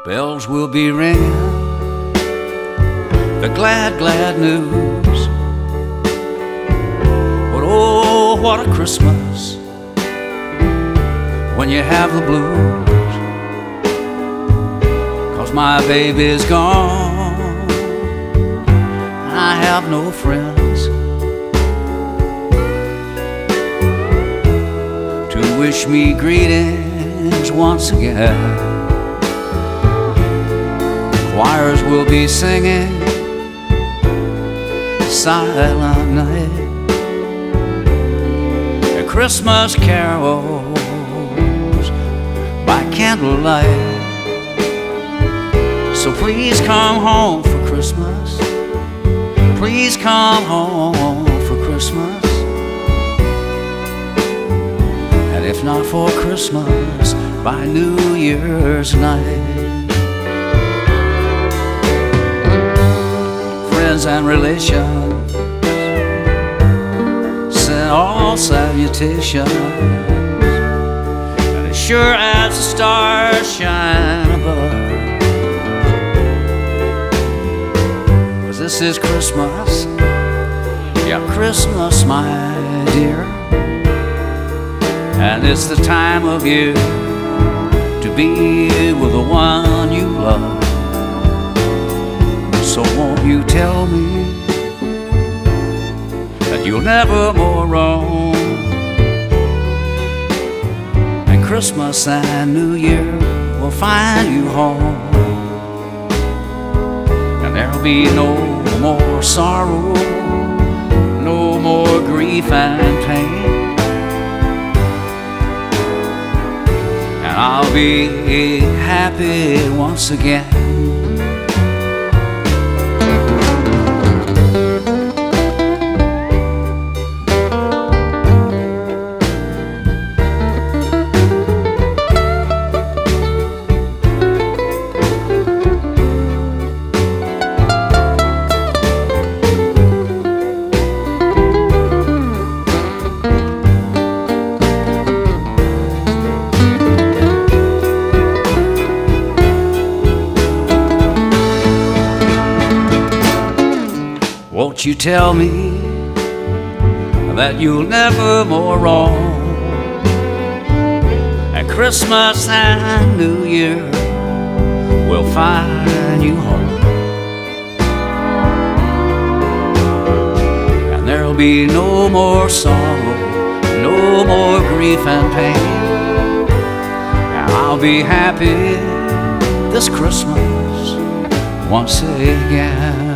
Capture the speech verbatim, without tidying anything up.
Bells will be ringing the glad, glad news. But oh, what a Christmas when you have the blues. 'Cause my baby's gone, I have no friends to wish me greetings once again. Choirs will be singing Silent Night and Christmas carols by candlelight. So please come home for Christmas. Please come home for Christmas. And if not for Christmas, by New Year's night. Friends and relations send all salutations, and as sure as the stars shine above, 'cause this is Christmas, yeah, Christmas, my dear, and it's the time of year to be with the one you love. So won't you tell me that you'll never more roam, and Christmas and New Year will find you home, and there'll be no more sorrow, no more grief and pain, and I'll be happy once again. Won't you tell me that you'll never more roam, and Christmas and New Year will find you home, and there'll be no more sorrow, no more grief and pain, and I'll be happy this Christmas once again.